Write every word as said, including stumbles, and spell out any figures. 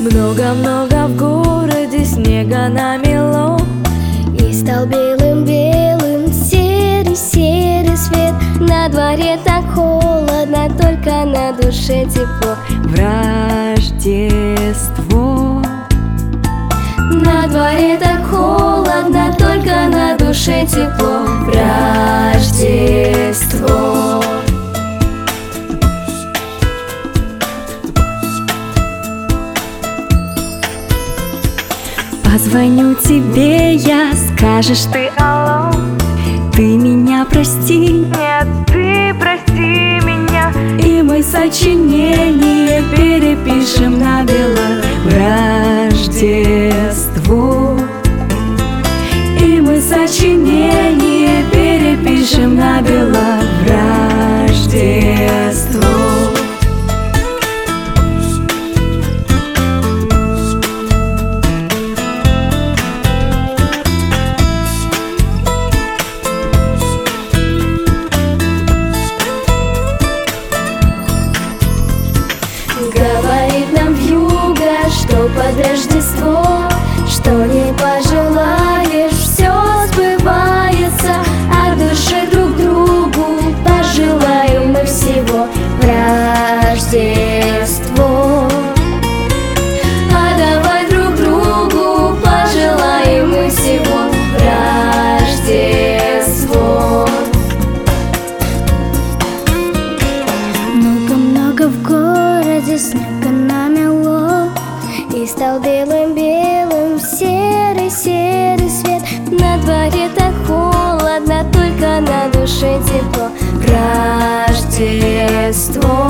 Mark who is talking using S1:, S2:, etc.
S1: Много-много в городе снега намело,
S2: и стал белым-белым серый-серый свет. На дворе так холодно, только на душе тепло.
S1: в Рождество.
S2: На дворе так холодно, только на душе тепло. В Рождество.
S1: Позвоню тебе я, скажешь ты алло. Ты меня прости, нет, ты прости меня, и мы сочинение перепишем на бело в Рождество. И мы сочинение перепишем на бело в Рождество.
S2: Говорит нам вьюга, что под Рождество, что не пожелаешь, все сбывается. От души друг другу пожелаем мы всего в Рождество. А давай друг другу пожелаем мы всего в Рождество. Много-много в городе снега намело, и стал белым-белым серый-серый свет. На дворе так холодно, только на душе тепло. В Рождество.